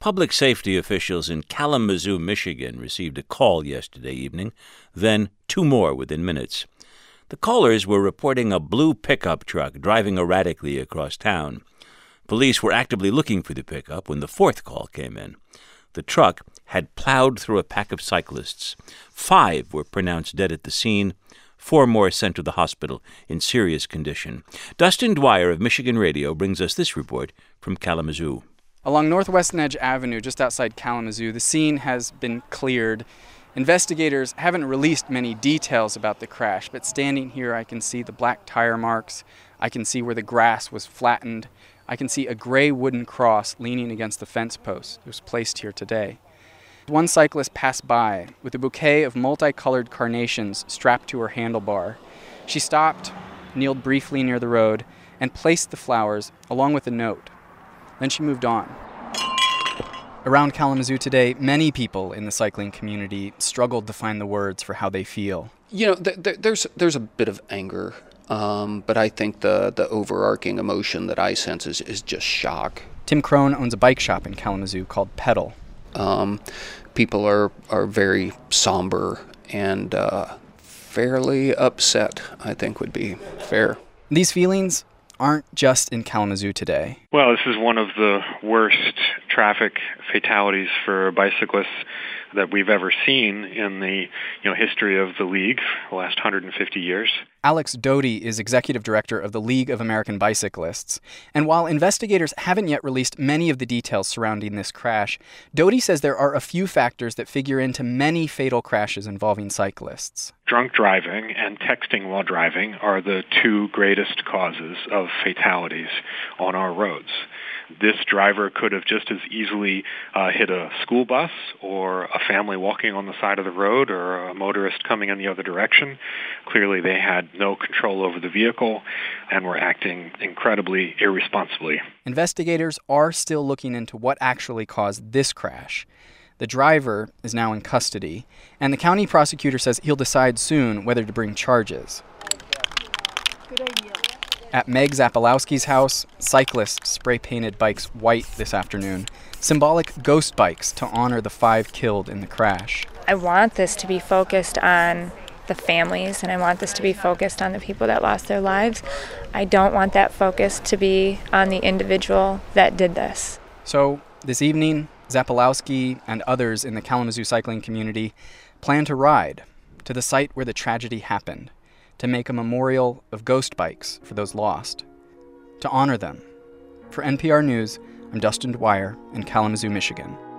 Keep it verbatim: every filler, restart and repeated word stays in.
Public safety officials in Kalamazoo, Michigan, received a call yesterday evening, then two more within minutes. The callers were reporting a blue pickup truck driving erratically across town. Police were actively looking for the pickup when the fourth call came in. The truck had plowed through a pack of cyclists. Five were pronounced dead at the scene. Four more sent to the hospital in serious condition. Dustin Dwyer of Michigan Radio brings us this report from Kalamazoo. Along Northwest Edge Avenue, just outside Kalamazoo, the scene has been cleared. Investigators haven't released many details about the crash, but standing here I can see the black tire marks. I can see where the grass was flattened. I can see a gray wooden cross leaning against the fence post that was placed here today. One cyclist passed by with a bouquet of multicolored carnations strapped to her handlebar. She stopped, kneeled briefly near the road, and placed the flowers along with a note. Then she moved on. Around Kalamazoo today, many people in the cycling community struggled to find the words for how they feel. You know, th- th- there's there's a bit of anger, um, but I think the, the overarching emotion that I sense is, is just shock. Tim Crone owns a bike shop in Kalamazoo called Pedal. Um, people are, are very somber and uh, fairly upset, I think would be fair. These feelings aren't just in Kalamazoo today. Well, this is one of the worst traffic fatalities for bicyclists that we've ever seen in the you know history of the league, the last one hundred fifty years. Alex Doty is executive director of the League of American Bicyclists. And while investigators haven't yet released many of the details surrounding this crash, Doty says there are a few factors that figure into many fatal crashes involving cyclists. Drunk driving and texting while driving are the two greatest causes of fatalities on our roads. This driver could have just as easily uh, hit a school bus or a family walking on the side of the road or a motorist coming in the other direction. Clearly, they had no control over the vehicle and were acting incredibly irresponsibly. Investigators are still looking into what actually caused this crash. The driver is now in custody, and the county prosecutor says he'll decide soon whether to bring charges. Good idea. At Meg Zapolowski's house, cyclists spray-painted bikes white this afternoon, symbolic ghost bikes to honor the five killed in the crash. I want this to be focused on the families, and I want this to be focused on the people that lost their lives. I don't want that focus to be on the individual that did this. So, this evening, Zapolowski and others in the Kalamazoo cycling community plan to ride to the site where the tragedy happened, to make a memorial of ghost bikes for those lost, to honor them. For N P R News, I'm Dustin Dwyer in Kalamazoo, Michigan.